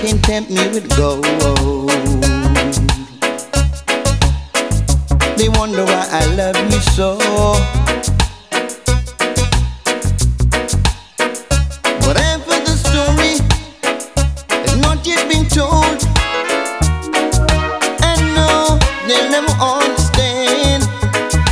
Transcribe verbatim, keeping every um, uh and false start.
can tempt me with gold. They wonder why I love you so.